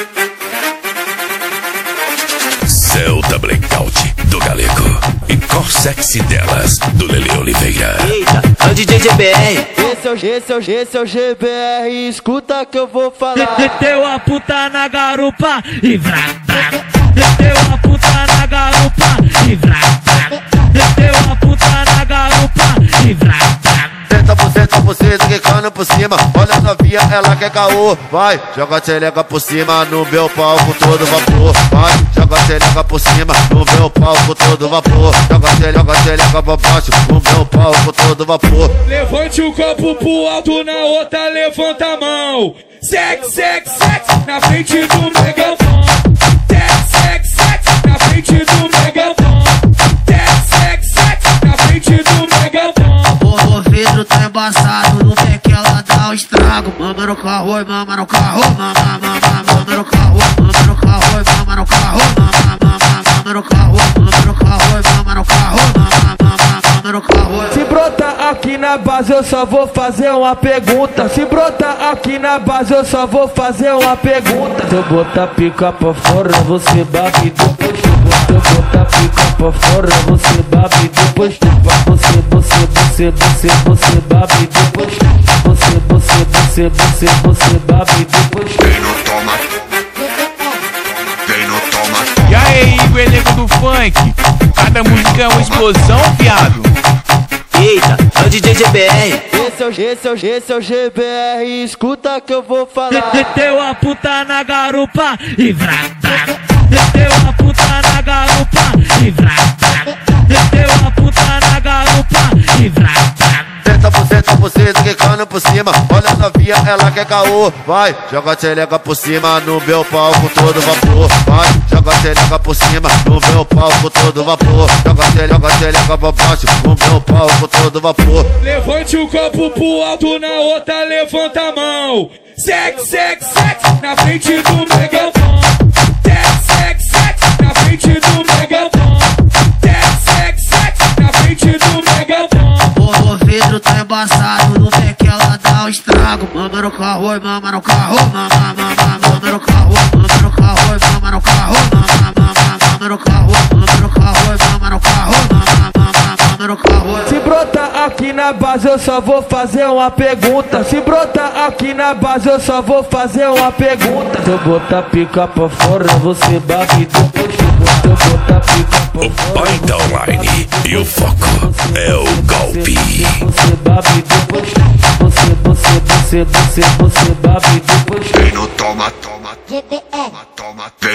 Celta Blackout do Galego e Cor Sexy delas do Lele Oliveira. Eita, é o DJ GBR. Esse é o GBR, escuta que eu vou falar. Meteu a puta na garupa e vrá, vrá. Meteu a puta na garupa e vrá, vrá. Meteu a puta na garupa e vrá, vrá. Senta você, quicando por cima. Olha a novinha, ela quer caô. Vai, joga a xereca por cima no meu palco todo vapor. Vai, joga a xereca por cima no meu palco todo vapor. Joga a xereca pra baixo no meu palco todo vapor. Levante o copo pro alto, na outra levanta a mão. Sex, sex, sex, na frente do megafone. Sex, sex, sex, na frente do megafone. Sex, sex, sex, na frente do megafone. O vidro tá embaçado, no pé que ela dá o estrago. Mama no carro, oi, mama no carro, mama no carro, mama no carro, oi, mama no carro, mama no carro, mama no carro, oi, mama no carro, mama no carro. Se brotar aqui na base eu só vou fazer uma pergunta. Se brotar aqui na base eu só vou fazer uma pergunta. Se eu botar pica pra fora você babe depois chupa. Se eu botar pica pra fora você babe depois chupa. Você babe depois chupa. Você babe depois chupa. Quem não toma, quem não toma. E aí, o elenco do funk? Cada música é uma explosão, viado. Eita, é o DJ GBR. Esse é o GBR, escuta que eu vou falar. Meteu a puta na garupa e vrá, vrá. Meteu a puta na garupa e vrá, vrá. Meteu a puta na garupa e vrá, vrá. Senta você, quicando por cima. Olha a novinha, ela quer caô. Vai, joga a xereca por cima no meu palco todo vapor. Vai, joga a xereca por cima no meu palco todo vapor. Joga a xereca pra baixo no meu palco todo vapor. Levante o copo pro alto, na outra levanta a mão. Sex, sex, sex, na frente do megafone. Sex, sex, sex, na frente do megafone. Sex, sex, sex, na frente do megafone. O vidro tá embaçado, no pé que ela dá o estrago. Mama no carro, oi, mama no carro, mama no carro, mama no carro, oi, mama no carro, mama no carro, mama no carro, oi, mama no carro, mama no carro. Se brotar aqui na base eu só vou fazer uma pergunta. Se brotar aqui na base eu só vou fazer uma pergunta. Se eu botar pica pra fora você babe depois chupa. Se eu botar pica pra O fora pai tá online e o foco é o golpe. você babe depois chupa. Você babe depois chupa. Quem não toma, toma, toma, toma.